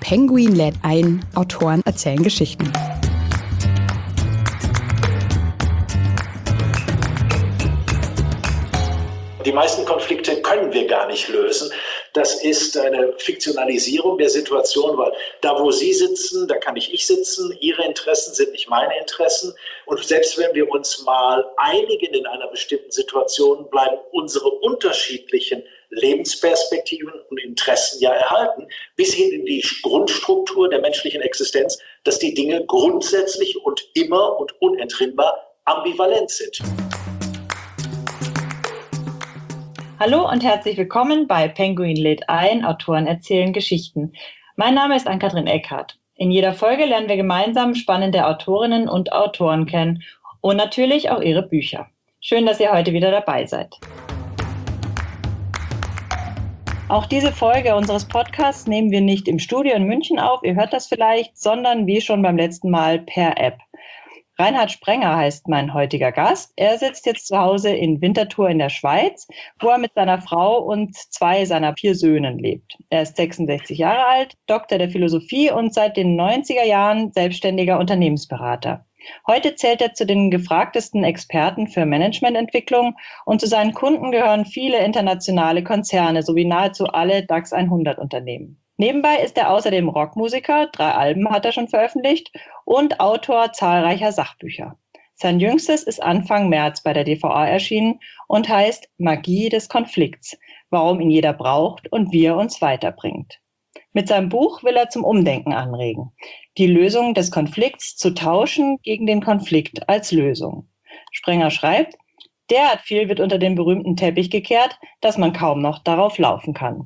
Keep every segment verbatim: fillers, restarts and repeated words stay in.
Penguin lädt ein, Autoren erzählen Geschichten. Die meisten Konflikte können wir gar nicht lösen. Das ist eine Fiktionalisierung der Situation, weil da, wo Sie sitzen, da kann nicht ich sitzen. Ihre Interessen sind nicht meine Interessen. Und selbst wenn wir uns mal einigen in einer bestimmten Situation, bleiben unsere unterschiedlichen Lebensperspektiven und Interessen ja erhalten, bis hin in die Grundstruktur der menschlichen Existenz, dass die Dinge grundsätzlich und immer und unentrinnbar ambivalent sind. Hallo und herzlich willkommen bei Penguin lädt ein, Autoren erzählen Geschichten. Mein Name ist Ann-Kathrin Eckhardt. In jeder Folge lernen wir gemeinsam spannende Autorinnen und Autoren kennen und natürlich auch ihre Bücher. Schön, dass ihr heute wieder dabei seid. Auch diese Folge unseres Podcasts nehmen wir nicht im Studio in München auf, ihr hört das vielleicht, sondern wie schon beim letzten Mal per App. Reinhard Sprenger heißt mein heutiger Gast. Er sitzt jetzt zu Hause in Winterthur in der Schweiz, wo er mit seiner Frau und zwei seiner vier Söhnen lebt. Er ist sechsundsechzig Jahre alt, Doktor der Philosophie und seit den neunziger Jahren selbstständiger Unternehmensberater. Heute zählt er zu den gefragtesten Experten für Managemententwicklung und zu seinen Kunden gehören viele internationale Konzerne sowie nahezu alle DAX hundert Unternehmen. Nebenbei ist er außerdem Rockmusiker, drei Alben hat er schon veröffentlicht und Autor zahlreicher Sachbücher. Sein jüngstes ist Anfang März bei der D V A erschienen und heißt Magie des Konflikts, warum ihn jeder braucht und wie er uns weiterbringt. Mit seinem Buch will er zum Umdenken anregen, die Lösung des Konflikts zu tauschen gegen den Konflikt als Lösung. Sprenger schreibt, derart viel wird unter den berühmten Teppich gekehrt, dass man kaum noch darauf laufen kann.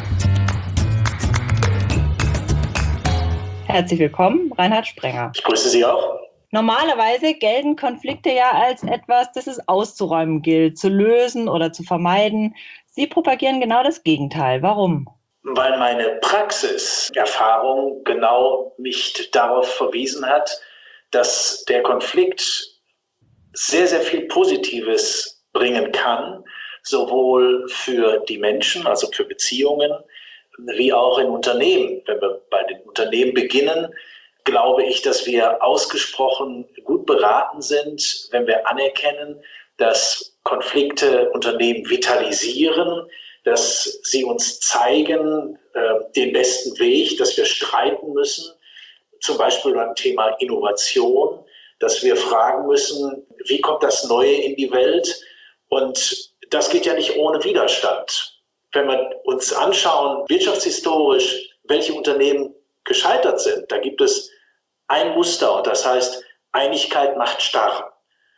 Herzlich willkommen, Reinhard Sprenger. Ich grüße Sie auch. Normalerweise gelten Konflikte ja als etwas, das es auszuräumen gilt, zu lösen oder zu vermeiden. Sie propagieren genau das Gegenteil. Warum? Weil meine Praxiserfahrung genau mich darauf verwiesen hat, dass der Konflikt sehr, sehr viel Positives bringen kann, sowohl für die Menschen, also für Beziehungen, wie auch in Unternehmen. Wenn wir bei den Unternehmen beginnen, glaube ich, dass wir ausgesprochen gut beraten sind, wenn wir anerkennen, dass Konflikte Unternehmen vitalisieren, dass sie uns zeigen äh, den besten Weg, dass wir streiten müssen, zum Beispiel beim Thema Innovation, dass wir fragen müssen, wie kommt das Neue in die Welt? Und das geht ja nicht ohne Widerstand. Wenn wir uns anschauen, wirtschaftshistorisch, welche Unternehmen gescheitert sind, da gibt es ein Muster und das heißt, Einigkeit macht starr.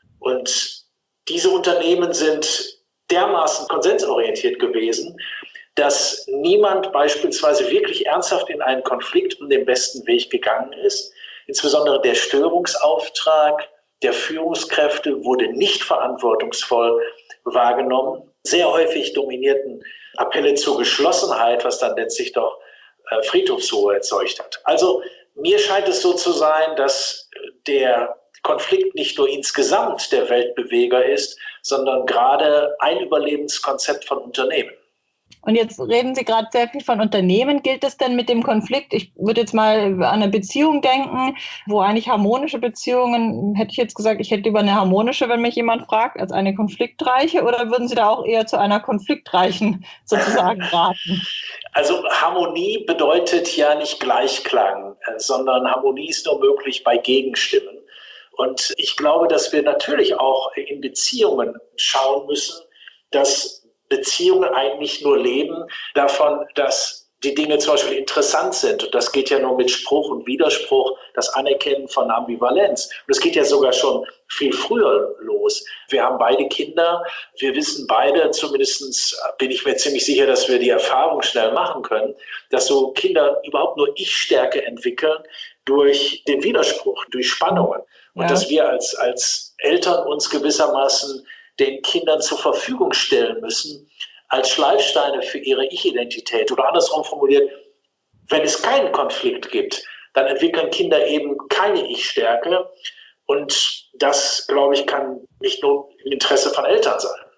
Und diese Unternehmen sind dermaßen konsensorientiert gewesen, dass niemand beispielsweise wirklich ernsthaft in einen Konflikt um den besten Weg gegangen ist. Insbesondere der Störungsauftrag der Führungskräfte wurde nicht verantwortungsvoll wahrgenommen. Sehr häufig dominierten Appelle zur Geschlossenheit, was dann letztlich doch äh, Friedhofsruhe erzeugt hat. Also mir scheint es so zu sein, dass der Konflikt nicht nur insgesamt der Weltbeweger ist, sondern gerade ein Überlebenskonzept von Unternehmen. Und jetzt reden Sie gerade sehr viel von Unternehmen. Gilt es denn mit dem Konflikt? Ich würde jetzt mal an eine Beziehung denken, wo eigentlich harmonische Beziehungen, hätte ich jetzt gesagt, ich hätte lieber eine harmonische, wenn mich jemand fragt, als eine konfliktreiche, oder würden Sie da auch eher zu einer konfliktreichen sozusagen raten? Also Harmonie bedeutet ja nicht Gleichklang, sondern Harmonie ist nur möglich bei Gegenstimmen. Und ich glaube, dass wir natürlich auch in Beziehungen schauen müssen, dass Beziehungen eigentlich nur leben davon, dass die Dinge zum Beispiel interessant sind. Und das geht ja nur mit Spruch und Widerspruch, das Anerkennen von Ambivalenz. Und das geht ja sogar schon viel früher los. Wir haben beide Kinder. Wir wissen beide, zumindest bin ich mir ziemlich sicher, dass wir die Erfahrung schnell machen können, dass so Kinder überhaupt nur Ich-Stärke entwickeln durch den Widerspruch, durch Spannungen. Und ja. dass wir als, als Eltern uns gewissermaßen den Kindern zur Verfügung stellen müssen, als Schleifsteine für ihre Ich-Identität. Oder andersrum formuliert, wenn es keinen Konflikt gibt, dann entwickeln Kinder eben keine Ich-Stärke. Und das, glaube ich, kann nicht nur im Interesse von Eltern sein.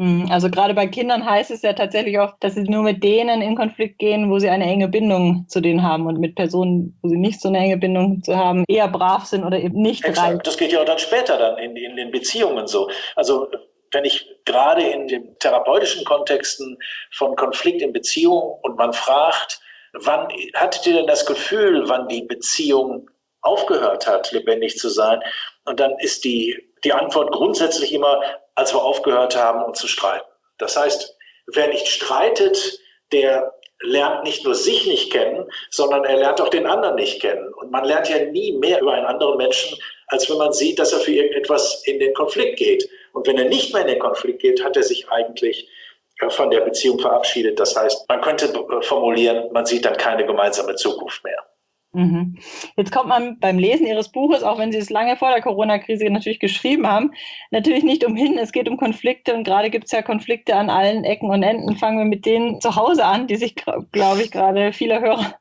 Also gerade bei Kindern heißt es ja tatsächlich oft, dass sie nur mit denen in Konflikt gehen, wo sie eine enge Bindung zu denen haben, und mit Personen, wo sie nicht so eine enge Bindung zu haben, eher brav sind oder eben nicht reif. Das geht ja auch dann später dann in, in den Beziehungen so. Also wenn ich gerade in den therapeutischen Kontexten von Konflikt in Beziehungen und man fragt, wann hattet ihr denn das Gefühl, wann die Beziehung aufgehört hat, lebendig zu sein? Und dann ist die, die Antwort grundsätzlich immer, als wir aufgehört haben, uns zu streiten. Das heißt, wer nicht streitet, der lernt nicht nur sich nicht kennen, sondern er lernt auch den anderen nicht kennen. Und man lernt ja nie mehr über einen anderen Menschen, als wenn man sieht, dass er für irgendetwas in den Konflikt geht. Und wenn er nicht mehr in den Konflikt geht, hat er sich eigentlich von der Beziehung verabschiedet. Das heißt, man könnte formulieren, man sieht dann keine gemeinsame Zukunft mehr. Mhm. Jetzt kommt man beim Lesen Ihres Buches, auch wenn Sie es lange vor der Corona-Krise natürlich geschrieben haben, natürlich nicht umhin. Es geht um Konflikte, und gerade gibt es ja Konflikte an allen Ecken und Enden. Fangen wir mit denen zu Hause an, die sich, glaube ich, gerade viele Hörer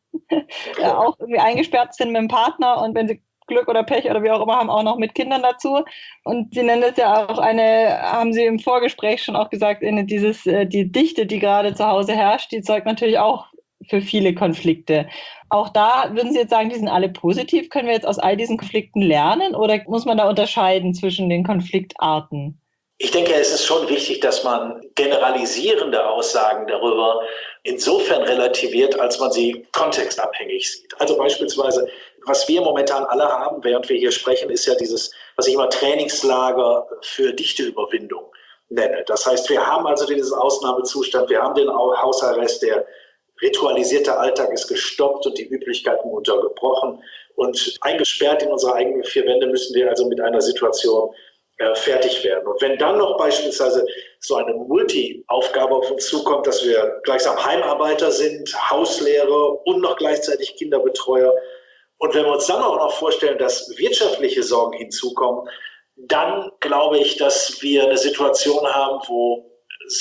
auch irgendwie eingesperrt sind mit dem Partner, und wenn sie Glück oder Pech oder wie auch immer haben, auch noch mit Kindern dazu. Und Sie nennen das ja auch eine, haben Sie im Vorgespräch schon auch gesagt, eine, dieses, die Dichte, die gerade zu Hause herrscht, die zeugt natürlich auch für viele Konflikte. Auch da würden Sie jetzt sagen, die sind alle positiv. Können wir jetzt aus all diesen Konflikten lernen, oder muss man da unterscheiden zwischen den Konfliktarten? Ich denke, es ist schon wichtig, dass man generalisierende Aussagen darüber insofern relativiert, als man sie kontextabhängig sieht. Also beispielsweise, was wir momentan alle haben, während wir hier sprechen, ist ja dieses, was ich immer Trainingslager für Dichteüberwindung nenne. Das heißt, wir haben also diesen Ausnahmezustand, wir haben den Hausarrest, der ritualisierte Alltag ist gestoppt und die Üblichkeiten untergebrochen, und eingesperrt in unsere eigenen vier Wände müssen wir also mit einer Situation äh, fertig werden. Und wenn dann noch beispielsweise so eine Multi-Aufgabe auf uns zukommt, dass wir gleichsam Heimarbeiter sind, Hauslehrer und noch gleichzeitig Kinderbetreuer, und wenn wir uns dann auch noch vorstellen, dass wirtschaftliche Sorgen hinzukommen, dann glaube ich, dass wir eine Situation haben, wo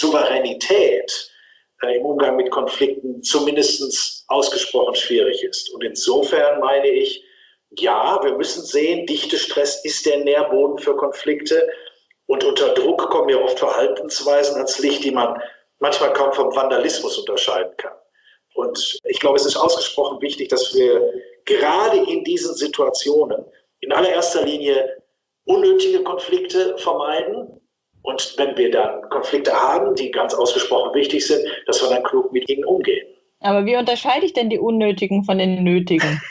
Souveränität im Umgang mit Konflikten zumindest ausgesprochen schwierig ist. Und insofern meine ich, ja, wir müssen sehen, Dichtestress ist der Nährboden für Konflikte, und unter Druck kommen ja oft Verhaltensweisen ans Licht, die man manchmal kaum vom Vandalismus unterscheiden kann. Und ich glaube, es ist ausgesprochen wichtig, dass wir gerade in diesen Situationen in allererster Linie unnötige Konflikte vermeiden. Und wenn wir dann Konflikte haben, die ganz ausgesprochen wichtig sind, dass wir dann klug mit ihnen umgehen. Aber wie unterscheide ich denn die unnötigen von den nötigen?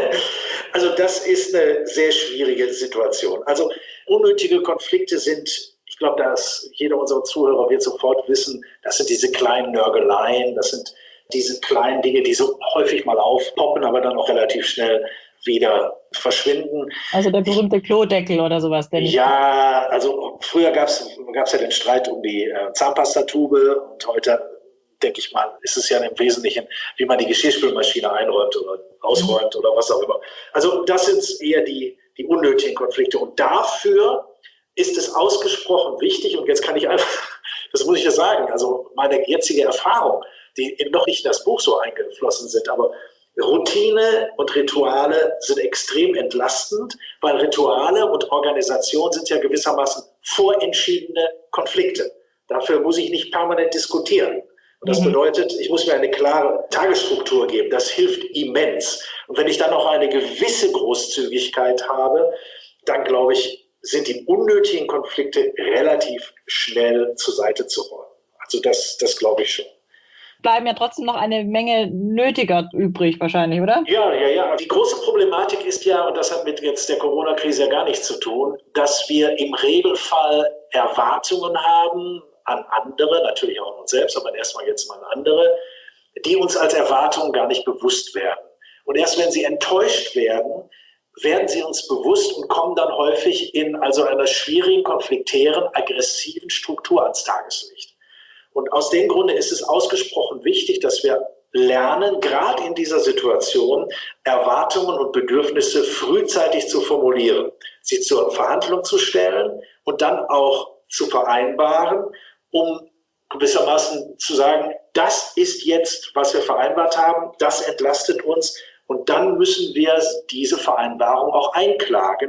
Also das ist eine sehr schwierige Situation. Also unnötige Konflikte sind, ich glaube, dass jeder unserer Zuhörer wird sofort wissen, das sind diese kleinen Nörgeleien, das sind diese kleinen Dinge, die so häufig mal aufpoppen, aber dann auch relativ schnell wieder verschwinden. Also der berühmte Klodeckel oder sowas. Denn ja, also früher gab es ja den Streit um die äh, Zahnpastatube, und heute, denke ich mal, ist es ja im Wesentlichen, wie man die Geschirrspülmaschine einräumt oder ausräumt oder was auch immer. Also das sind eher die, die unnötigen Konflikte, und dafür ist es ausgesprochen wichtig, und jetzt kann ich einfach, das muss ich ja sagen, also meine jetzige Erfahrung, die noch nicht in das Buch so eingeflossen sind, aber Routine und Rituale sind extrem entlastend, weil Rituale und Organisation sind ja gewissermaßen vorentschiedene Konflikte. Dafür muss ich nicht permanent diskutieren. Und das bedeutet, ich muss mir eine klare Tagesstruktur geben. Das hilft immens. Und wenn ich dann noch eine gewisse Großzügigkeit habe, dann glaube ich, sind die unnötigen Konflikte relativ schnell zur Seite zu räumen. Also das, das glaube ich schon. Bleiben ja trotzdem noch eine Menge nötiger übrig wahrscheinlich, oder? Ja, ja, ja. Die große Problematik ist ja, und das hat mit jetzt der Corona-Krise ja gar nichts zu tun, dass wir im Regelfall Erwartungen haben an andere, natürlich auch an uns selbst, aber erstmal jetzt mal an andere, die uns als Erwartungen gar nicht bewusst werden. Und erst wenn sie enttäuscht werden, werden sie uns bewusst und kommen dann häufig in also einer schwierigen, konfliktären, aggressiven Struktur ans Tageslicht. Und aus dem Grunde ist es ausgesprochen wichtig, dass wir lernen, gerade in dieser Situation Erwartungen und Bedürfnisse frühzeitig zu formulieren, sie zur Verhandlung zu stellen und dann auch zu vereinbaren, um gewissermaßen zu sagen, das ist jetzt, was wir vereinbart haben, das entlastet uns, und dann müssen wir diese Vereinbarung auch einklagen,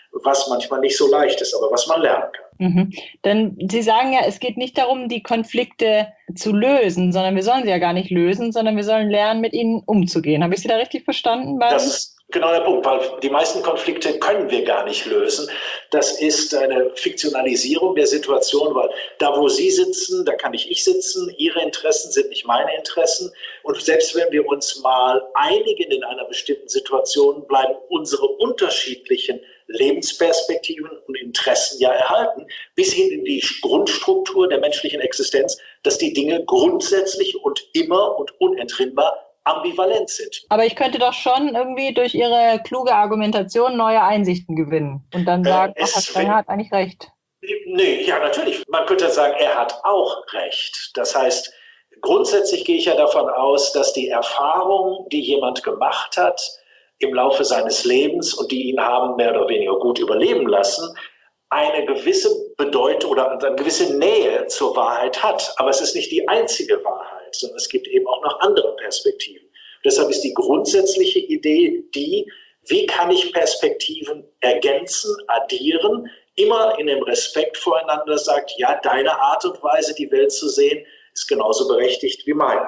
was manchmal nicht so leicht ist, aber was man lernen kann. Mhm. Denn Sie sagen ja, es geht nicht darum, die Konflikte zu lösen, sondern wir sollen sie ja gar nicht lösen, sondern wir sollen lernen, mit ihnen umzugehen. Habe ich Sie da richtig verstanden? Das ist genau der Punkt, weil die meisten Konflikte können wir gar nicht lösen. Das ist eine Fiktionalisierung der Situation, weil da, wo Sie sitzen, da kann nicht ich sitzen. Ihre Interessen sind nicht meine Interessen. Und selbst wenn wir uns mal einigen in einer bestimmten Situation, bleiben unsere unterschiedlichen Lebensperspektiven und Interessen ja erhalten, bis hin in die Grundstruktur der menschlichen Existenz, dass die Dinge grundsätzlich und immer und unentrinnbar ambivalent sind. Aber ich könnte doch schon irgendwie durch Ihre kluge Argumentation neue Einsichten gewinnen und dann sagen, äh, ach, Herr Sprenger hat eigentlich recht. Nee, ja, natürlich. Man könnte sagen, er hat auch recht. Das heißt, grundsätzlich gehe ich ja davon aus, dass die Erfahrung, die jemand gemacht hat im Laufe seines Lebens und die ihn haben mehr oder weniger gut überleben lassen, eine gewisse Bedeutung oder eine gewisse Nähe zur Wahrheit hat. Aber es ist nicht die einzige Wahrheit, sondern es gibt eben auch noch andere Perspektiven. Deshalb ist die grundsätzliche Idee die, wie kann ich Perspektiven ergänzen, addieren, immer in dem Respekt voreinander sagt, ja, deine Art und Weise, die Welt zu sehen, ist genauso berechtigt wie meine.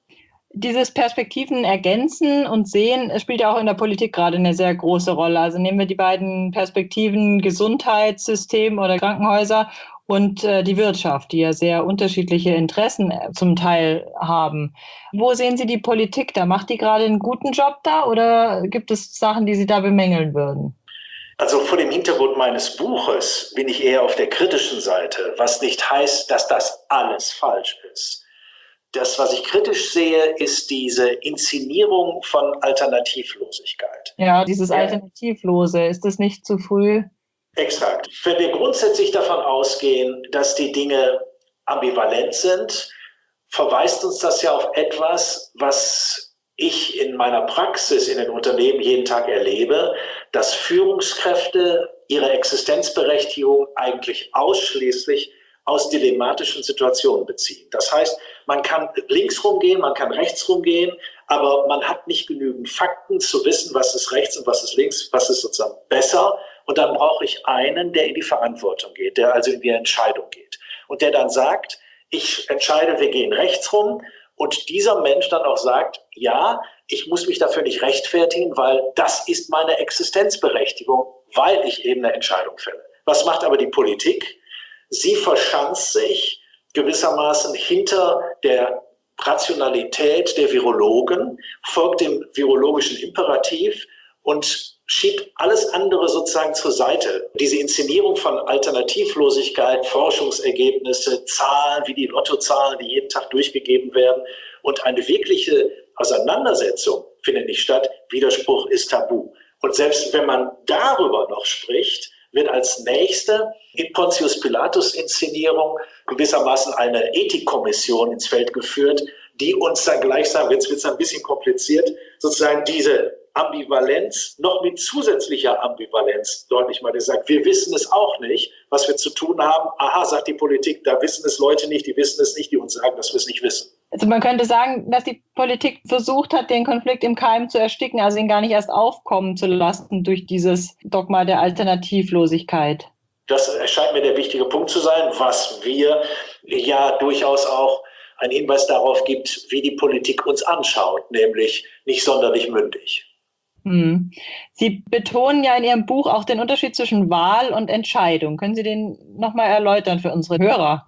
Dieses Perspektiven ergänzen und sehen spielt ja auch in der Politik gerade eine sehr große Rolle. Also nehmen wir die beiden Perspektiven Gesundheitssystem oder Krankenhäuser und äh, die Wirtschaft, die ja sehr unterschiedliche Interessen zum Teil haben. Wo sehen Sie die Politik da? Macht die gerade einen guten Job da oder gibt es Sachen, die Sie da bemängeln würden? Also vor dem Hintergrund meines Buches bin ich eher auf der kritischen Seite, was nicht heißt, dass das alles falsch ist. Das, was ich kritisch sehe, ist diese Inszenierung von Alternativlosigkeit. Ja, dieses Alternativlose, ist das nicht zu früh? Exakt. Wenn wir grundsätzlich davon ausgehen, dass die Dinge ambivalent sind, verweist uns das ja auf etwas, was ich in meiner Praxis in den Unternehmen jeden Tag erlebe, dass Führungskräfte ihre Existenzberechtigung eigentlich ausschließlich aus dilemmatischen Situationen beziehen. Das heißt, man kann links rumgehen, man kann rechts rumgehen, aber man hat nicht genügend Fakten zu wissen, was ist rechts und was ist links, was ist sozusagen besser. Und dann brauche ich einen, der in die Verantwortung geht, der also in die Entscheidung geht. Und der dann sagt, ich entscheide, wir gehen rechts rum. Und dieser Mensch dann auch sagt, ja, ich muss mich dafür nicht rechtfertigen, weil das ist meine Existenzberechtigung, weil ich eben eine Entscheidung fälle. Was macht aber die Politik? Sie verschanzt sich gewissermaßen hinter der Rationalität der Virologen, folgt dem virologischen Imperativ und schiebt alles andere sozusagen zur Seite. Diese Inszenierung von Alternativlosigkeit, Forschungsergebnisse, Zahlen wie die Lottozahlen, die jeden Tag durchgegeben werden und eine wirkliche Auseinandersetzung findet nicht statt. Widerspruch ist tabu. Und selbst wenn man darüber noch spricht, wird als nächste in Pontius Pilatus Inszenierung gewissermaßen eine Ethikkommission ins Feld geführt, die uns dann gleichsam, jetzt wird es ein bisschen kompliziert, sozusagen diese Ambivalenz noch mit zusätzlicher Ambivalenz deutlich mal gesagt. Wir wissen es auch nicht, was wir zu tun haben. Aha, sagt die Politik, da wissen es Leute nicht, die wissen es nicht, die uns sagen, dass wir es nicht wissen. Also man könnte sagen, dass die Politik versucht hat, den Konflikt im Keim zu ersticken, also ihn gar nicht erst aufkommen zu lassen durch dieses Dogma der Alternativlosigkeit. Das erscheint mir der wichtige Punkt zu sein, was wir ja durchaus auch einen Hinweis darauf gibt, wie die Politik uns anschaut, nämlich nicht sonderlich mündig. Hm. Sie betonen ja in Ihrem Buch auch den Unterschied zwischen Wahl und Entscheidung. Können Sie den nochmal erläutern für unsere Hörer?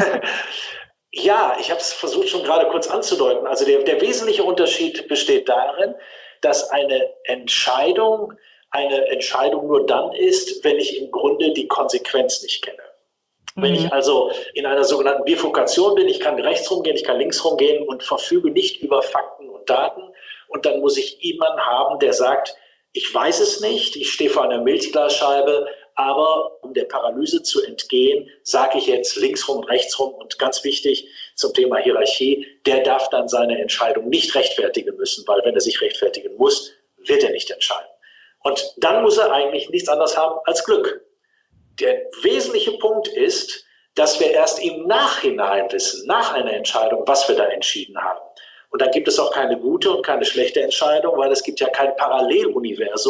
Ja, ich habe es versucht schon gerade kurz anzudeuten. Also der, der wesentliche Unterschied besteht darin, dass eine Entscheidung eine Entscheidung nur dann ist, wenn ich im Grunde die Konsequenz nicht kenne. Mhm. Wenn ich also in einer sogenannten Bifurkation bin, ich kann rechts rumgehen, ich kann links rumgehen und verfüge nicht über Fakten und Daten. Und dann muss ich jemanden haben, der sagt, ich weiß es nicht, ich stehe vor einer Milchglasscheibe, aber um der Paralyse zu entgehen, sage ich jetzt links rum und rechts rum. Und ganz wichtig zum Thema Hierarchie, der darf dann seine Entscheidung nicht rechtfertigen müssen, weil wenn er sich rechtfertigen muss, wird er nicht entscheiden. Und dann muss er eigentlich nichts anderes haben als Glück. Der wesentliche Punkt ist, dass wir erst im Nachhinein wissen, nach einer Entscheidung, was wir da entschieden haben. Und dann gibt es auch keine gute und keine schlechte Entscheidung, weil es gibt ja kein Paralleluniversum,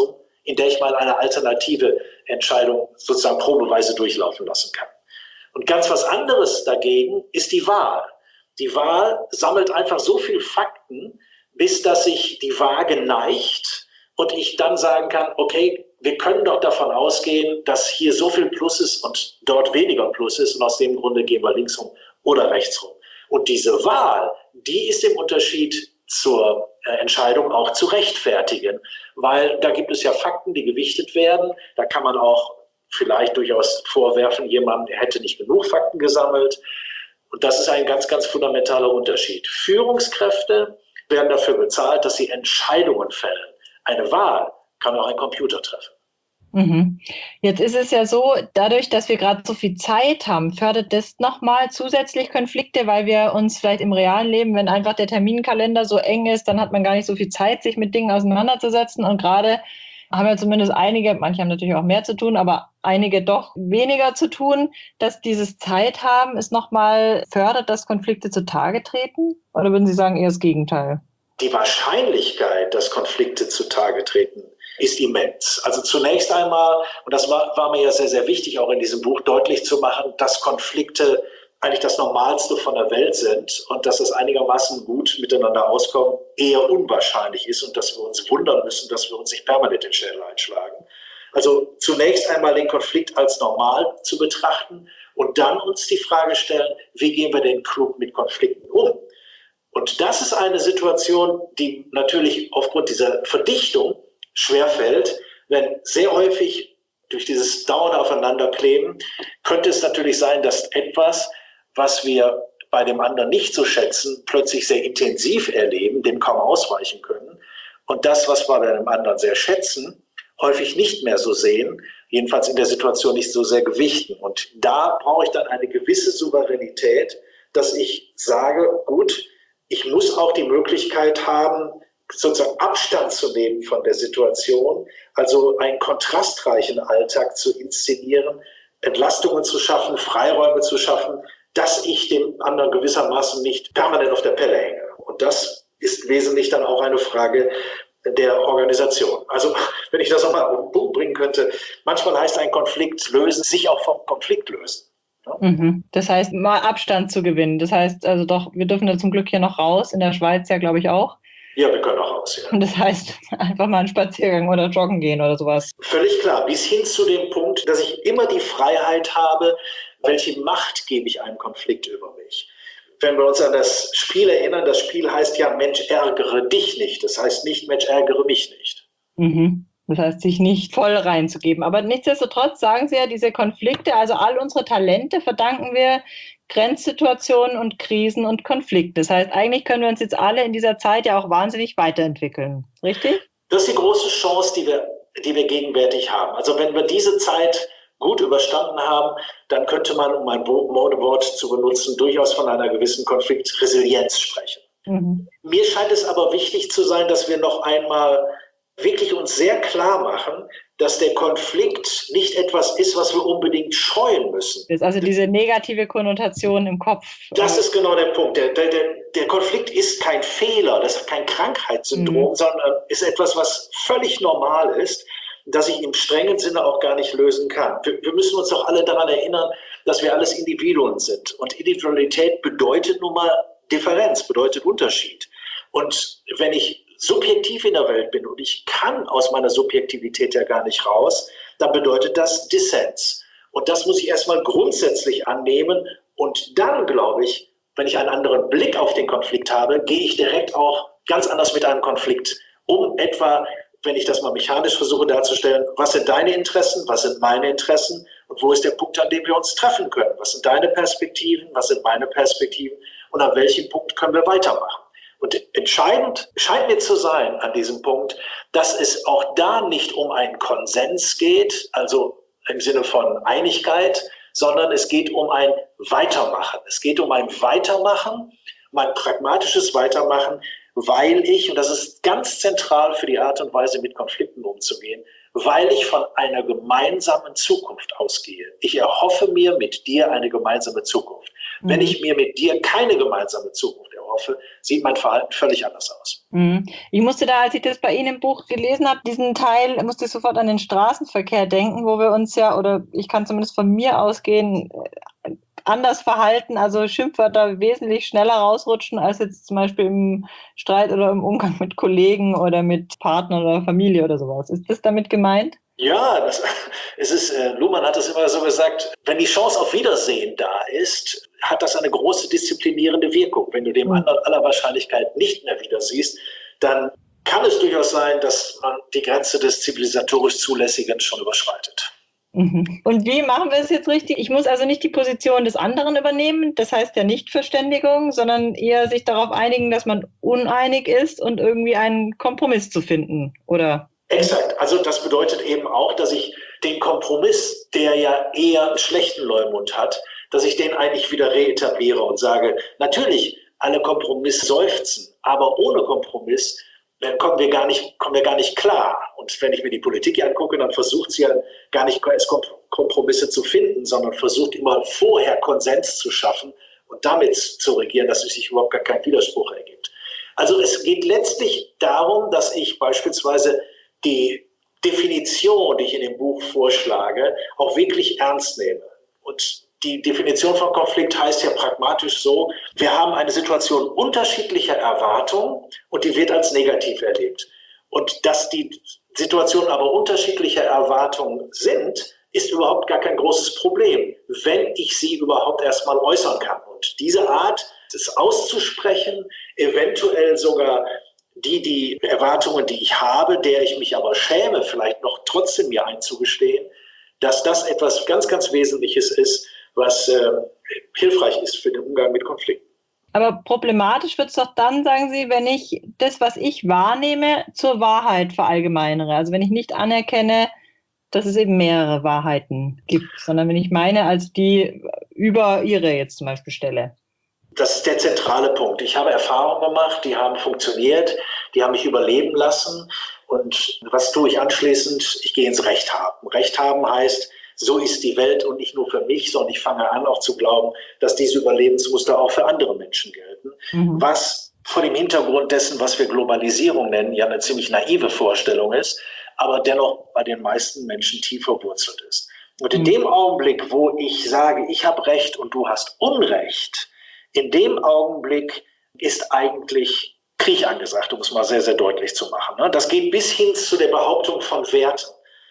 in der ich mal eine alternative Entscheidung sozusagen probeweise durchlaufen lassen kann. Und ganz was anderes dagegen ist die Wahl. Die Wahl sammelt einfach so viel Fakten, bis dass sich die Waage neigt und ich dann sagen kann, okay, wir können doch davon ausgehen, dass hier so viel Plus ist und dort weniger Plus ist und aus dem Grunde gehen wir links rum oder rechts rum. Und diese Wahl, die ist im Unterschied zur äh, Entscheidung auch zu rechtfertigen, weil da gibt es ja Fakten, die gewichtet werden. Da kann man auch vielleicht durchaus vorwerfen, jemand hätte nicht genug Fakten gesammelt. Und das ist ein ganz, ganz fundamentaler Unterschied. Führungskräfte werden dafür bezahlt, dass sie Entscheidungen fällen. Eine Wahl kann auch ein Computer treffen. Mhm. Jetzt ist es ja so, dadurch, dass wir gerade so viel Zeit haben, fördert das nochmal zusätzlich Konflikte, weil wir uns vielleicht im realen Leben, wenn einfach der Terminkalender so eng ist, dann hat man gar nicht so viel Zeit, sich mit Dingen auseinanderzusetzen. Und gerade haben ja zumindest einige, manche haben natürlich auch mehr zu tun, aber einige doch weniger zu tun, dass dieses Zeit haben, es nochmal fördert, dass Konflikte zutage treten? Oder würden Sie sagen, eher das Gegenteil? Die Wahrscheinlichkeit, dass Konflikte zutage treten, ist immens. Also zunächst einmal, und das war, war mir ja sehr, sehr wichtig, auch in diesem Buch deutlich zu machen, dass Konflikte eigentlich das Normalste von der Welt sind und dass es einigermaßen gut miteinander auskommen eher unwahrscheinlich ist und dass wir uns wundern müssen, dass wir uns nicht permanent den Schädel einschlagen. Also zunächst einmal den Konflikt als normal zu betrachten und dann uns die Frage stellen, wie gehen wir denn klug mit Konflikten um? Und das ist eine Situation, die natürlich aufgrund dieser Verdichtung schwerfällt, denn sehr häufig durch dieses dauernde Aufeinanderkleben könnte es natürlich sein, dass etwas, was wir bei dem anderen nicht so schätzen, plötzlich sehr intensiv erleben, dem kaum ausweichen können. Und das, was wir bei dem anderen sehr schätzen, häufig nicht mehr so sehen, jedenfalls in der Situation nicht so sehr gewichten. Und da brauche ich dann eine gewisse Souveränität, dass ich sage, gut, ich muss auch die Möglichkeit haben, sozusagen Abstand zu nehmen von der Situation, also einen kontrastreichen Alltag zu inszenieren, Entlastungen zu schaffen, Freiräume zu schaffen, dass ich dem anderen gewissermaßen nicht permanent auf der Pelle hänge. Und das ist wesentlich dann auch eine Frage der Organisation. Also wenn ich das nochmal auf den Punkt bringen könnte, manchmal heißt ein Konflikt lösen, sich auch vom Konflikt lösen. Ja? Mhm. Das heißt, mal Abstand zu gewinnen. Das heißt, also doch, wir dürfen da zum Glück hier noch raus, in der Schweiz ja, glaube ich, auch. Ja, wir können auch raus, ja. Und das heißt, einfach mal einen Spaziergang oder joggen gehen oder sowas. Völlig klar, bis hin zu dem Punkt, dass ich immer die Freiheit habe, welche Macht gebe ich einem Konflikt über mich. Wenn wir uns an das Spiel erinnern, das Spiel heißt ja, Mensch, ärgere dich nicht. Das heißt nicht, Mensch, ärgere mich nicht. Mhm. Das heißt, sich nicht voll reinzugeben. Aber nichtsdestotrotz sagen Sie ja, diese Konflikte, also all unsere Talente verdanken wir Grenzsituationen und Krisen und Konflikte. Das heißt, eigentlich können wir uns jetzt alle in dieser Zeit ja auch wahnsinnig weiterentwickeln. Richtig? Das ist die große Chance, die wir, die wir gegenwärtig haben. Also wenn wir diese Zeit gut überstanden haben, dann könnte man, um ein Modewort zu benutzen, durchaus von einer gewissen Konfliktresilienz sprechen. Mhm. Mir scheint es aber wichtig zu sein, dass wir noch einmal wirklich uns sehr klar machen, dass der Konflikt nicht etwas ist, was wir unbedingt scheuen müssen. Das ist also diese negative Konnotation im Kopf. Das ist genau der Punkt. Der, der, der Konflikt ist kein Fehler, das ist kein Krankheitssyndrom, mhm. sondern ist etwas, was völlig normal ist, das ich im strengen Sinne auch gar nicht lösen kann. Wir, wir müssen uns doch alle daran erinnern, dass wir alles Individuen sind. Und Individualität bedeutet nun mal Differenz, bedeutet Unterschied. Und wenn ich subjektiv in der Welt bin und ich kann aus meiner Subjektivität ja gar nicht raus, dann bedeutet das Dissens. Und das muss ich erstmal grundsätzlich annehmen. Und dann, glaube ich, wenn ich einen anderen Blick auf den Konflikt habe, gehe ich direkt auch ganz anders mit einem Konflikt um. Etwa, wenn ich das mal mechanisch versuche darzustellen, was sind deine Interessen, was sind meine Interessen und wo ist der Punkt, an dem wir uns treffen können? Was sind deine Perspektiven, was sind meine Perspektiven und an welchem Punkt können wir weitermachen? Und entscheidend scheint mir zu sein an diesem Punkt, dass es auch da nicht um einen Konsens geht, also im Sinne von Einigkeit, sondern es geht um ein Weitermachen. Es geht um ein Weitermachen, um ein pragmatisches Weitermachen, weil ich, und das ist ganz zentral für die Art und Weise, mit Konflikten umzugehen, weil ich von einer gemeinsamen Zukunft ausgehe. Ich erhoffe mir mit dir eine gemeinsame Zukunft. Mhm. Wenn ich mir mit dir keine gemeinsame Zukunft erhoffe, sieht mein Verhalten völlig anders aus. Ich musste da, als ich das bei Ihnen im Buch gelesen habe, diesen Teil, musste ich sofort an den Straßenverkehr denken, wo wir uns ja, oder ich kann zumindest von mir ausgehen, anders verhalten, also Schimpfwörter wesentlich schneller rausrutschen als jetzt zum Beispiel im Streit oder im Umgang mit Kollegen oder mit Partnern oder Familie oder sowas. Ist das damit gemeint? Ja, das, es ist, äh, Luhmann hat es immer so gesagt, wenn die Chance auf Wiedersehen da ist, hat das eine große disziplinierende Wirkung. Wenn du dem mhm. anderen aller Wahrscheinlichkeit nicht mehr wieder siehst, dann kann es durchaus sein, dass man die Grenze des zivilisatorisch Zulässigen schon überschreitet. Und wie machen wir es jetzt richtig? Ich muss also nicht die Position des anderen übernehmen, das heißt ja nicht Verständigung, sondern eher sich darauf einigen, dass man uneinig ist und irgendwie einen Kompromiss zu finden, oder? Exakt. Also das bedeutet eben auch, dass ich den Kompromiss, der ja eher einen schlechten Leumund hat, dass ich den eigentlich wieder reetabliere und sage, natürlich, alle Kompromisse seufzen, aber ohne Kompromiss kommen wir gar nicht, kommen wir gar nicht klar. Und wenn ich mir die Politik hier angucke, dann versucht sie ja gar nicht erst Kompromisse zu finden, sondern versucht immer vorher Konsens zu schaffen und damit zu regieren, dass sich überhaupt gar kein Widerspruch ergibt. Also es geht letztlich darum, dass ich beispielsweise die Definition, die ich in dem Buch vorschlage, auch wirklich ernst nehme. Und die Definition von Konflikt heißt ja pragmatisch so, wir haben eine Situation unterschiedlicher Erwartungen und die wird als negativ erlebt. Und dass die Situationen aber unterschiedlicher Erwartungen sind, ist überhaupt gar kein großes Problem, wenn ich sie überhaupt erstmal äußern kann. Und diese Art, das auszusprechen, eventuell sogar die, die Erwartungen, die ich habe, der ich mich aber schäme, vielleicht noch trotzdem mir einzugestehen, dass das etwas ganz, ganz Wesentliches ist, was äh, hilfreich ist für den Umgang mit Konflikten. Aber problematisch wird es doch dann, sagen Sie, wenn ich das, was ich wahrnehme, zur Wahrheit verallgemeinere. Also wenn ich nicht anerkenne, dass es eben mehrere Wahrheiten gibt, sondern wenn ich meine als die über Ihre jetzt zum Beispiel stelle. Das ist der zentrale Punkt. Ich habe Erfahrungen gemacht, die haben funktioniert, die haben mich überleben lassen. Und was tue ich anschließend? Ich gehe ins Recht haben. Recht haben heißt, so ist die Welt und nicht nur für mich, sondern ich fange an auch zu glauben, dass diese Überlebensmuster auch für andere Menschen gelten. Mhm. Was vor dem Hintergrund dessen, was wir Globalisierung nennen, ja eine ziemlich naive Vorstellung ist, aber dennoch bei den meisten Menschen tief verwurzelt ist. Und in mhm. dem Augenblick, wo ich sage, ich habe Recht und du hast Unrecht, in dem Augenblick ist eigentlich Krieg angesagt, um es mal sehr, sehr deutlich zu machen. Das geht bis hin zu der Behauptung von Werten.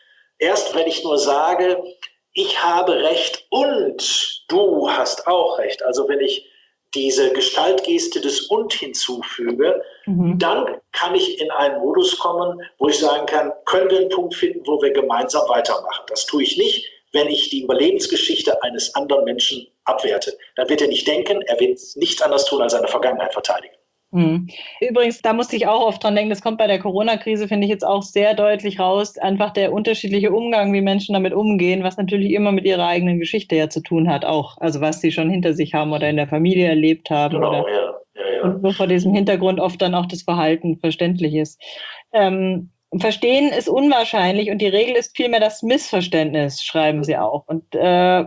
Erst wenn ich nur sage, ich habe Recht und du hast auch Recht, also wenn ich diese Gestaltgeste des Und hinzufüge, mhm. dann kann ich in einen Modus kommen, wo ich sagen kann, können wir einen Punkt finden, wo wir gemeinsam weitermachen. Das tue ich nicht, wenn ich die Überlebensgeschichte eines anderen Menschen abwerte. Dann wird er nicht denken, er wird nichts anderes tun, als seine Vergangenheit verteidigen. Übrigens, da musste ich auch oft dran denken, das kommt bei der Corona-Krise, finde ich jetzt auch sehr deutlich raus, einfach der unterschiedliche Umgang, wie Menschen damit umgehen, was natürlich immer mit ihrer eigenen Geschichte ja zu tun hat, auch, also was sie schon hinter sich haben oder in der Familie erlebt haben. Genau, oder, ja, ja, ja. Und wo vor diesem Hintergrund oft dann auch das Verhalten verständlich ist. Ähm, Verstehen ist unwahrscheinlich und die Regel ist vielmehr das Missverständnis, schreiben sie auch. Und äh,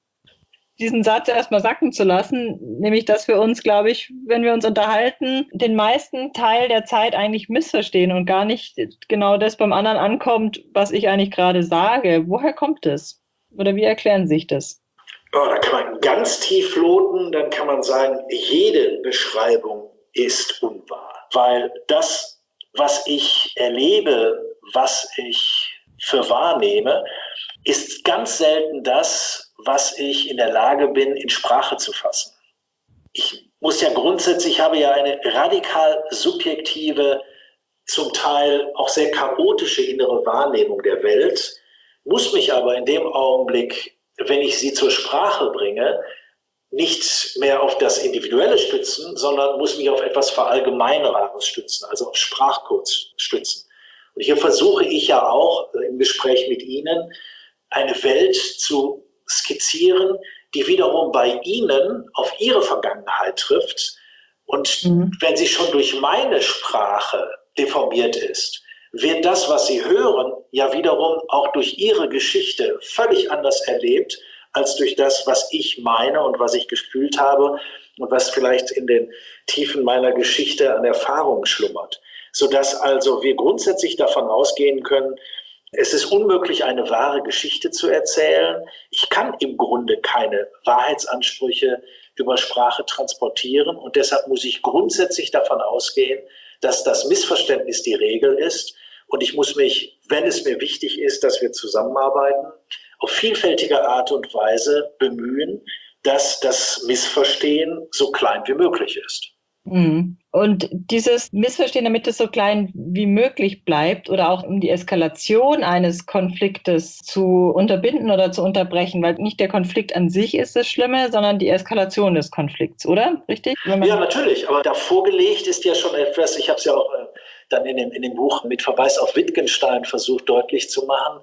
diesen Satz erstmal sacken zu lassen, nämlich, dass wir uns, glaube ich, wenn wir uns unterhalten, den meisten Teil der Zeit eigentlich missverstehen und gar nicht genau das beim anderen ankommt, was ich eigentlich gerade sage. Woher kommt das? Oder wie erklären Sie sich das? Oh, da kann man ganz tief loten, dann kann man sagen, jede Beschreibung ist unwahr, weil das, was ich erlebe, was ich für wahrnehme, ist ganz selten das, was ich in der Lage bin, in Sprache zu fassen. Ich muss ja grundsätzlich, ich habe ja eine radikal subjektive, zum Teil auch sehr chaotische innere Wahrnehmung der Welt, muss mich aber in dem Augenblick, wenn ich sie zur Sprache bringe, nicht mehr auf das Individuelle stützen, sondern muss mich auf etwas Verallgemeineres stützen, also auf Sprachcodes stützen. Und hier versuche ich ja auch im Gespräch mit Ihnen, eine Welt zu skizzieren, die wiederum bei Ihnen auf Ihre Vergangenheit trifft. Und mhm. wenn sie schon durch meine Sprache deformiert ist, wird das, was Sie hören, ja wiederum auch durch Ihre Geschichte völlig anders erlebt, als durch das, was ich meine und was ich gefühlt habe. und was vielleicht in den Tiefen meiner Geschichte an Erfahrung schlummert. Sodass also wir grundsätzlich davon ausgehen können, es ist unmöglich, eine wahre Geschichte zu erzählen. Ich kann im Grunde keine Wahrheitsansprüche über Sprache transportieren und deshalb muss ich grundsätzlich davon ausgehen, dass das Missverständnis die Regel ist und ich muss mich, wenn es mir wichtig ist, dass wir zusammenarbeiten, auf vielfältige Art und Weise bemühen, dass das Missverstehen so klein wie möglich ist. Und dieses Missverstehen, damit es so klein wie möglich bleibt oder auch um die Eskalation eines Konfliktes zu unterbinden oder zu unterbrechen, weil nicht der Konflikt an sich ist das Schlimme, sondern die Eskalation des Konflikts, oder? Richtig? Ja, natürlich, aber davor gelegt ist ja schon etwas, ich habe es ja auch äh, dann in dem, in dem Buch mit Verweis auf Wittgenstein versucht deutlich zu machen,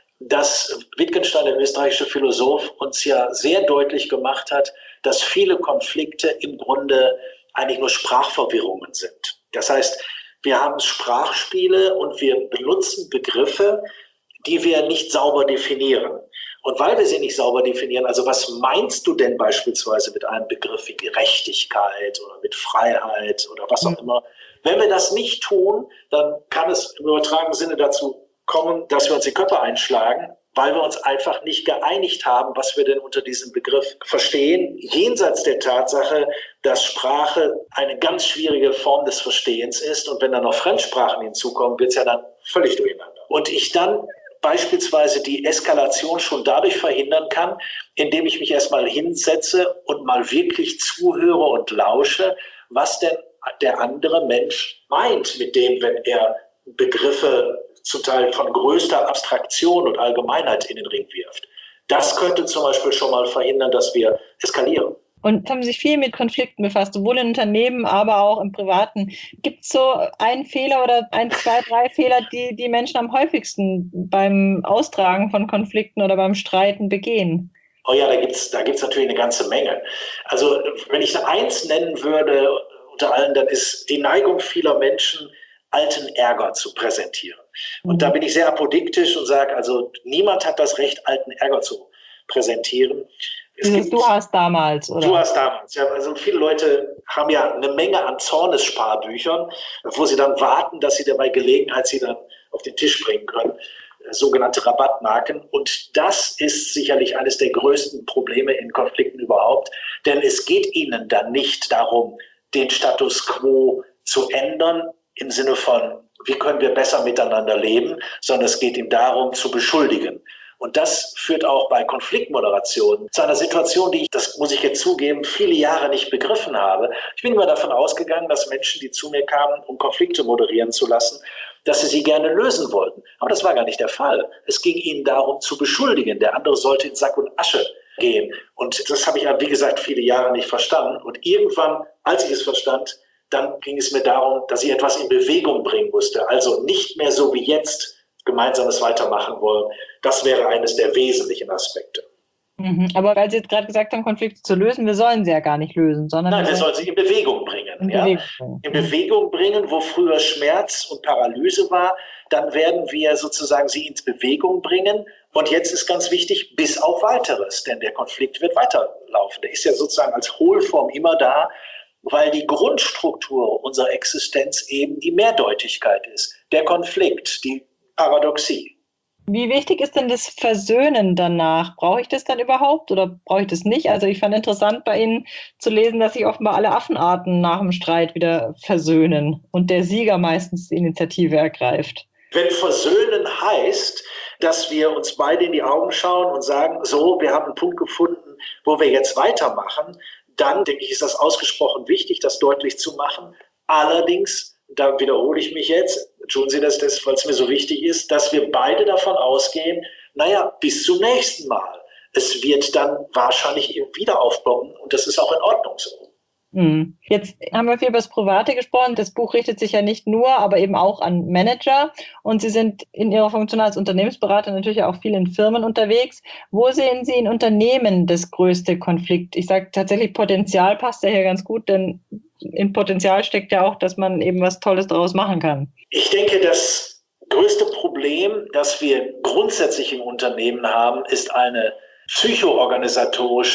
dass Wittgenstein, der österreichische Philosoph, uns ja sehr deutlich gemacht hat, dass viele Konflikte im Grunde eigentlich nur Sprachverwirrungen sind. Das heißt, wir haben Sprachspiele und wir benutzen Begriffe, die wir nicht sauber definieren. Und weil wir sie nicht sauber definieren, also was meinst du denn beispielsweise mit einem Begriff wie Gerechtigkeit oder mit Freiheit oder was auch immer? Wenn wir das nicht tun, dann kann es im übertragenen Sinne dazu kommen, dass wir uns die Köpfe einschlagen, weil wir uns einfach nicht geeinigt haben, was wir denn unter diesem Begriff verstehen, jenseits der Tatsache, dass Sprache eine ganz schwierige Form des Verstehens ist. Und wenn dann noch Fremdsprachen hinzukommen, wird es ja dann völlig durcheinander. Und ich dann beispielsweise die Eskalation schon dadurch verhindern kann, indem ich mich erstmal hinsetze und mal wirklich zuhöre und lausche, was denn der andere Mensch meint mit dem, wenn er Begriffe zum Teil von größter Abstraktion und Allgemeinheit in den Ring wirft. Das könnte zum Beispiel schon mal verhindern, dass wir eskalieren. Und haben sich viel mit Konflikten befasst, sowohl in Unternehmen, aber auch im Privaten. Gibt es so einen Fehler oder ein, zwei, drei Fehler, die die Menschen am häufigsten beim Austragen von Konflikten oder beim Streiten begehen? Oh ja, da gibt's da gibt's natürlich eine ganze Menge. Also wenn ich eins nennen würde unter allen, dann ist die Neigung vieler Menschen, alten Ärger zu präsentieren. Und da bin ich sehr apodiktisch und sage, also niemand hat das Recht, alten Ärger zu präsentieren. Es gibt, du hast damals, oder? Du hast damals, ja. Also viele Leute haben ja eine Menge an Zornessparbüchern, wo sie dann warten, dass sie dabei Gelegenheit sie dann auf den Tisch bringen können. Sogenannte Rabattmarken. Und das ist sicherlich eines der größten Probleme in Konflikten überhaupt. Denn es geht ihnen dann nicht darum, den Status quo zu ändern, im Sinne von, wie können wir besser miteinander leben, sondern es geht ihm darum, zu beschuldigen. Und das führt auch bei Konfliktmoderation zu einer Situation, die ich, das muss ich jetzt zugeben, viele Jahre nicht begriffen habe. Ich bin immer davon ausgegangen, dass Menschen, die zu mir kamen, um Konflikte moderieren zu lassen, dass sie sie gerne lösen wollten. Aber das war gar nicht der Fall. Es ging ihnen darum, zu beschuldigen. Der andere sollte in Sack und Asche gehen. Und das habe ich, wie gesagt, viele Jahre nicht verstanden. Und irgendwann, als ich es verstand, dann ging es mir darum, dass ich etwas in Bewegung bringen musste. Also nicht mehr so wie jetzt gemeinsames Weitermachen wollen. Das wäre eines der wesentlichen Aspekte. Mhm. Aber weil Sie jetzt gerade gesagt haben, Konflikte zu lösen, wir sollen sie ja gar nicht lösen, sondern... Nein, wir sollen sie in Bewegung bringen. In, ja? Bewegung. bringen. in Bewegung bringen, wo früher Schmerz und Paralyse war, dann werden wir sozusagen sie ins Bewegung bringen. Und jetzt ist ganz wichtig, bis auf Weiteres, denn der Konflikt wird weiterlaufen. Der ist ja sozusagen als Hohlform immer da, weil die Grundstruktur unserer Existenz eben die Mehrdeutigkeit ist, der Konflikt, die Paradoxie. Wie wichtig ist denn das Versöhnen danach? Brauche ich das dann überhaupt oder brauche ich das nicht? Also ich fand interessant bei Ihnen zu lesen, dass sich offenbar alle Affenarten nach dem Streit wieder versöhnen und der Sieger meistens die Initiative ergreift. Wenn Versöhnen heißt, dass wir uns beide in die Augen schauen und sagen, so, wir haben einen Punkt gefunden, wo wir jetzt weitermachen, dann, denke ich, ist das ausgesprochen wichtig, das deutlich zu machen. Allerdings, da wiederhole ich mich jetzt, tun Sie das, das weil es mir so wichtig ist, dass wir beide davon ausgehen, naja, bis zum nächsten Mal. Es wird dann wahrscheinlich wieder aufbauen und das ist auch in Ordnung so. Jetzt haben wir viel über das Private gesprochen. Das Buch richtet sich ja nicht nur, aber eben auch an Manager. Und Sie sind in Ihrer Funktion als Unternehmensberater natürlich auch viel in Firmen unterwegs. Wo sehen Sie in Unternehmen das größte Konflikt? Ich sage tatsächlich, Potenzial passt ja hier ganz gut, denn im Potenzial steckt ja auch, dass man eben was Tolles daraus machen kann. Ich denke, das größte Problem, das wir grundsätzlich im Unternehmen haben, ist eine psychoorganisatorische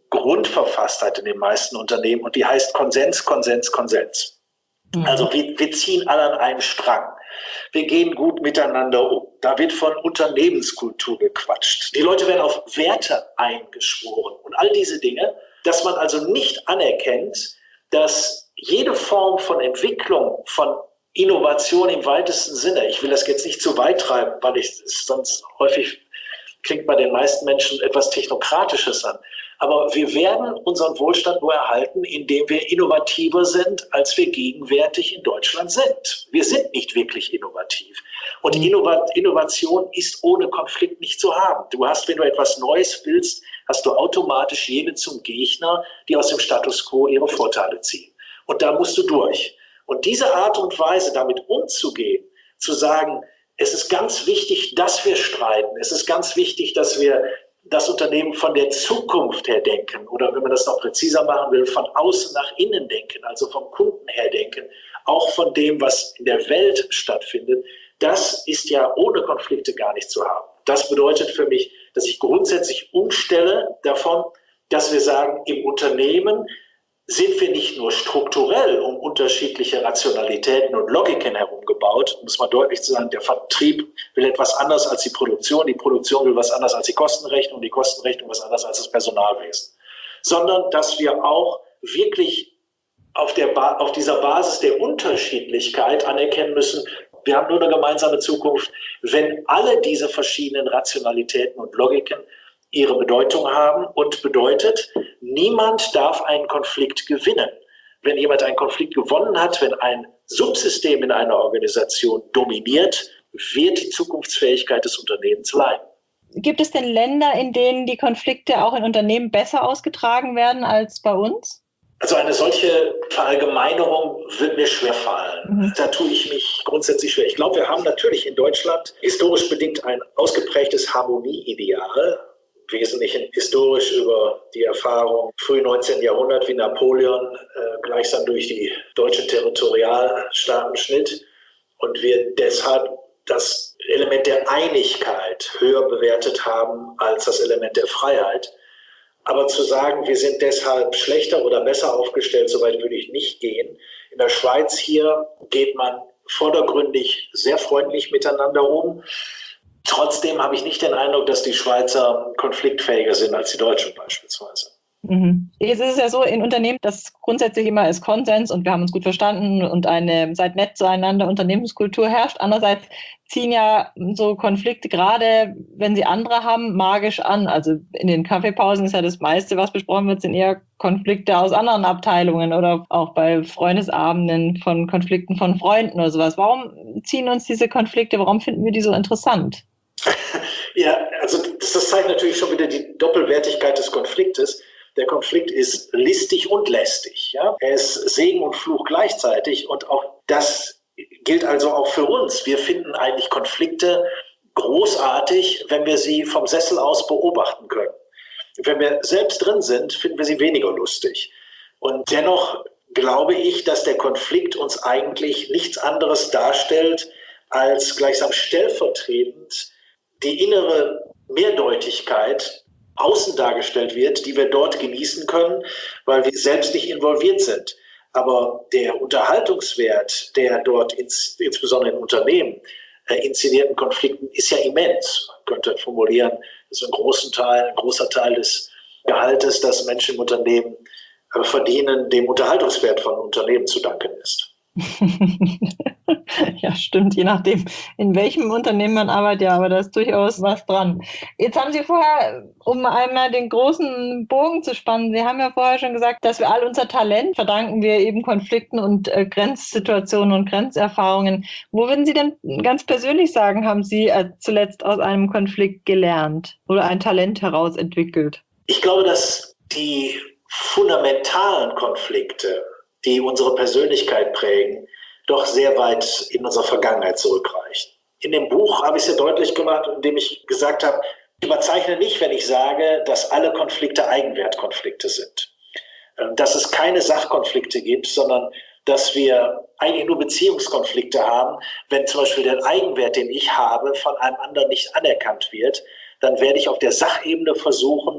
grundverfasst hat in den meisten Unternehmen und die heißt Konsens, Konsens, Konsens. Mhm. Also wir, wir ziehen alle an einem Strang. Wir gehen gut miteinander um. Da wird von Unternehmenskultur gequatscht. Die Leute werden auf Werte eingeschworen und all diese Dinge, dass man also nicht anerkennt, dass jede Form von Entwicklung, von Innovation im weitesten Sinne, ich will das jetzt nicht zu weit treiben, weil ich es sonst häufig klingt bei den meisten Menschen etwas Technokratisches an. Aber wir werden unseren Wohlstand nur erhalten, indem wir innovativer sind, als wir gegenwärtig in Deutschland sind. Wir sind nicht wirklich innovativ. Und Innovat- Innovation ist ohne Konflikt nicht zu haben. Du hast, wenn du etwas Neues willst, hast du automatisch jene zum Gegner, die aus dem Status quo ihre Vorteile ziehen. Und da musst du durch. Und diese Art und Weise, damit umzugehen, zu sagen, es ist ganz wichtig, dass wir streiten. Es ist ganz wichtig, dass wir das Unternehmen von der Zukunft her denken oder wenn man das noch präziser machen will, von außen nach innen denken, also vom Kunden her denken, auch von dem, was in der Welt stattfindet. Das ist ja ohne Konflikte gar nicht zu haben. Das bedeutet für mich, dass ich grundsätzlich umstelle davon, dass wir sagen, im Unternehmen sind wir nicht nur strukturell um unterschiedliche Rationalitäten und Logiken herum gebaut, muss man deutlich zu sagen, der Vertrieb will etwas anderes als die Produktion, die Produktion will was anderes als die Kostenrechnung, die Kostenrechnung was anderes als das Personalwesen, sondern dass wir auch wirklich auf, der ba- auf dieser Basis der Unterschiedlichkeit anerkennen müssen, wir haben nur eine gemeinsame Zukunft, wenn alle diese verschiedenen Rationalitäten und Logiken ihre Bedeutung haben und bedeutet, niemand darf einen Konflikt gewinnen. Wenn jemand einen Konflikt gewonnen hat, wenn ein Subsystem in einer Organisation dominiert, wird die Zukunftsfähigkeit des Unternehmens leiden. Gibt es denn Länder, in denen die Konflikte auch in Unternehmen besser ausgetragen werden als bei uns? Also eine solche Verallgemeinerung wird mir schwerfallen. Mhm. Da tue ich mich grundsätzlich schwer. Ich glaube, wir haben natürlich in Deutschland historisch bedingt ein ausgeprägtes Harmonieideal, wesentlich historisch über die Erfahrung frühen neunzehnten Jahrhundert, wie Napoleon äh, gleichsam durch die deutschen Territorialstaaten schnitt und wir deshalb das Element der Einigkeit höher bewertet haben als das Element der Freiheit. Aber zu sagen, wir sind deshalb schlechter oder besser aufgestellt, so weit würde ich nicht gehen. In der Schweiz hier geht man vordergründig sehr freundlich miteinander um. Trotzdem habe ich nicht den Eindruck, dass die Schweizer konfliktfähiger sind als die Deutschen beispielsweise. Mhm. Jetzt ist es ja so in Unternehmen, dass grundsätzlich immer ist Konsens und wir haben uns gut verstanden und eine seid nett zueinander Unternehmenskultur herrscht. Andererseits ziehen ja so Konflikte, gerade wenn sie andere haben, magisch an. Also in den Kaffeepausen ist ja das meiste, was besprochen wird, sind eher Konflikte aus anderen Abteilungen oder auch bei Freundesabenden von Konflikten von Freunden oder sowas. Warum ziehen uns diese Konflikte, warum finden wir die so interessant? Ja, also das, das zeigt natürlich schon wieder die Doppelwertigkeit des Konfliktes. Der Konflikt ist listig und lästig. Ja? Er ist Segen und Fluch gleichzeitig und auch das gilt also auch für uns. Wir finden eigentlich Konflikte großartig, wenn wir sie vom Sessel aus beobachten können. Wenn wir selbst drin sind, finden wir sie weniger lustig. Und dennoch glaube ich, dass der Konflikt uns eigentlich nichts anderes darstellt, als gleichsam stellvertretend die innere Mehrdeutigkeit außen dargestellt wird, die wir dort genießen können, weil wir selbst nicht involviert sind. Aber der Unterhaltungswert, der dort ins, insbesondere in Unternehmen äh, inszenierten Konflikten, ist ja immens. Man könnte formulieren, dass ein, großen Teil, ein großer Teil des Gehaltes, das Menschen im Unternehmen äh, verdienen, dem Unterhaltungswert von Unternehmen zu danken ist. Ja, stimmt, je nachdem, in welchem Unternehmen man arbeitet, ja, aber da ist durchaus was dran. Jetzt haben Sie vorher, um einmal den großen Bogen zu spannen, Sie haben ja vorher schon gesagt, dass wir all unser Talent verdanken wir eben Konflikten und äh, Grenzsituationen und Grenzerfahrungen. Wo würden Sie denn ganz persönlich sagen, haben Sie äh, zuletzt aus einem Konflikt gelernt oder ein Talent herausentwickelt? Ich glaube, dass die fundamentalen Konflikte, die unsere Persönlichkeit prägen, doch sehr weit in unserer Vergangenheit zurückreichen. In dem Buch habe ich es ja deutlich gemacht, indem ich gesagt habe, ich überzeichne nicht, wenn ich sage, dass alle Konflikte Eigenwertkonflikte sind. Dass es keine Sachkonflikte gibt, sondern dass wir eigentlich nur Beziehungskonflikte haben. Wenn zum Beispiel der Eigenwert, den ich habe, von einem anderen nicht anerkannt wird, dann werde ich auf der Sachebene versuchen,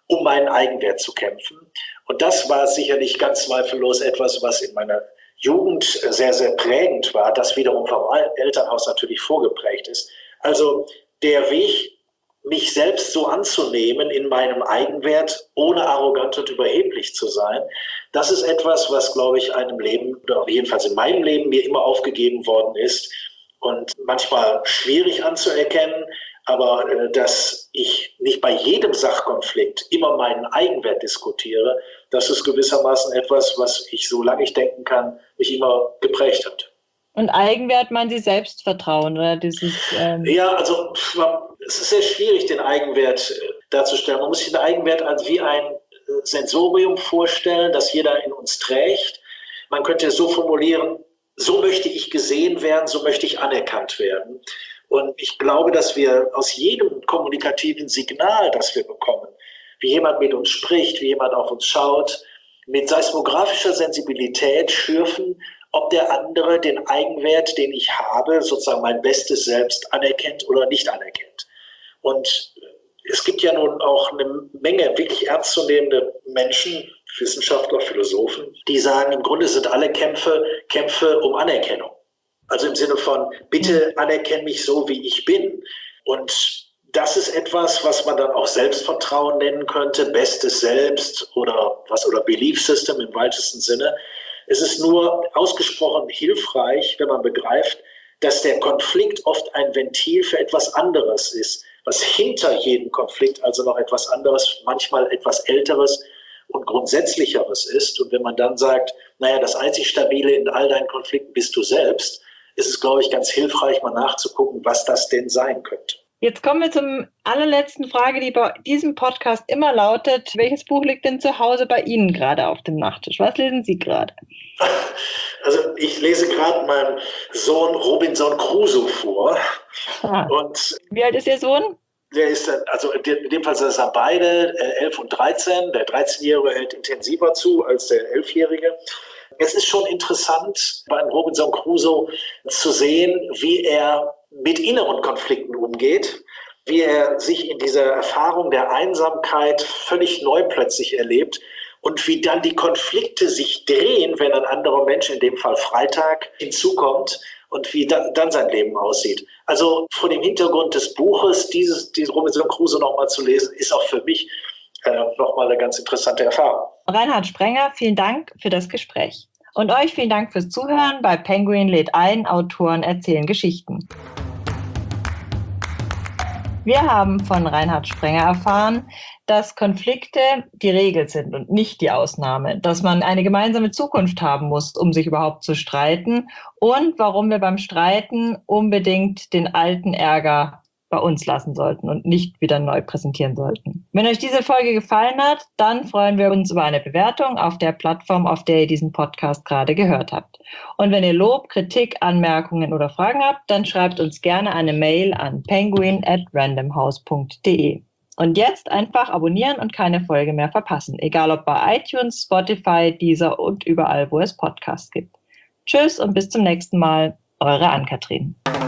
um meinen Eigenwert zu kämpfen. Und das war sicherlich ganz zweifellos etwas, was in meiner Jugend sehr, sehr prägend war, das wiederum vom Elternhaus natürlich vorgeprägt ist. Also der Weg, mich selbst so anzunehmen in meinem Eigenwert, ohne arrogant und überheblich zu sein, das ist etwas, was, glaube ich, einem Leben, oder jedenfalls in meinem Leben, mir immer aufgegeben worden ist und manchmal schwierig anzuerkennen, aber äh, dass ich nicht bei jedem Sachkonflikt immer meinen Eigenwert diskutiere, das ist gewissermaßen etwas, was ich, solange ich denken kann, mich immer geprägt hat. Und Eigenwert meinen Sie Selbstvertrauen, oder dieses? Ähm Ja, also es ist sehr schwierig, den Eigenwert darzustellen. Man muss sich den Eigenwert als wie ein Sensorium vorstellen, das jeder in uns trägt. Man könnte es so formulieren: So möchte ich gesehen werden, so möchte ich anerkannt werden. Und ich glaube, dass wir aus jedem kommunikativen Signal, das wir bekommen, wie jemand mit uns spricht, wie jemand auf uns schaut, mit seismografischer Sensibilität schürfen, ob der andere den Eigenwert, den ich habe, sozusagen mein bestes Selbst anerkennt oder nicht anerkennt. Und es gibt ja nun auch eine Menge wirklich ernstzunehmende Menschen, Wissenschaftler, Philosophen, die sagen, im Grunde sind alle Kämpfe Kämpfe um Anerkennung. Also im Sinne von, bitte anerkenn mich so, wie ich bin. Und das ist etwas, was man dann auch Selbstvertrauen nennen könnte, bestes Selbst oder was oder Belief System im weitesten Sinne. Es ist nur ausgesprochen hilfreich, wenn man begreift, dass der Konflikt oft ein Ventil für etwas anderes ist, was hinter jedem Konflikt also noch etwas anderes, manchmal etwas Älteres und Grundsätzlicheres ist. Und wenn man dann sagt, naja, das einzig Stabile in all deinen Konflikten bist du selbst, ist es, glaube ich, ganz hilfreich, mal nachzugucken, was das denn sein könnte. Jetzt kommen wir zum allerletzten Frage, die bei diesem Podcast immer lautet: Welches Buch liegt denn zu Hause bei Ihnen gerade auf dem Nachttisch? Was lesen Sie gerade? Also ich lese gerade meinem Sohn Robinson Crusoe vor. Ah. Und wie alt ist Ihr Sohn? Der ist, also in dem Fall sind es beide, elf und dreizehn. Der dreizehnjährige hält intensiver zu als der elfjährige. Es ist schon interessant, bei Robinson Crusoe zu sehen, wie er mit inneren Konflikten umgeht, wie er sich in dieser Erfahrung der Einsamkeit völlig neu plötzlich erlebt und wie dann die Konflikte sich drehen, wenn ein anderer Mensch, in dem Fall Freitag, hinzukommt und wie da, dann sein Leben aussieht. Also vor dem Hintergrund des Buches, dieses, dieses Robinson Crusoe nochmal zu lesen, ist auch für mich äh, nochmal eine ganz interessante Erfahrung. Reinhard Sprenger, vielen Dank für das Gespräch. Und euch vielen Dank fürs Zuhören bei Penguin lädt ein, Autoren erzählen Geschichten. Wir haben von Reinhard Sprenger erfahren, dass Konflikte die Regel sind und nicht die Ausnahme, dass man eine gemeinsame Zukunft haben muss, um sich überhaupt zu streiten, und warum wir beim Streiten unbedingt den alten Ärger bei uns lassen sollten und nicht wieder neu präsentieren sollten. Wenn euch diese Folge gefallen hat, dann freuen wir uns über eine Bewertung auf der Plattform, auf der ihr diesen Podcast gerade gehört habt. Und wenn ihr Lob, Kritik, Anmerkungen oder Fragen habt, dann schreibt uns gerne eine Mail an penguin at randomhouse punkt de. Und jetzt einfach abonnieren und keine Folge mehr verpassen, egal ob bei iTunes, Spotify, Deezer und überall, wo es Podcasts gibt. Tschüss und bis zum nächsten Mal, eure Ann-Kathrin.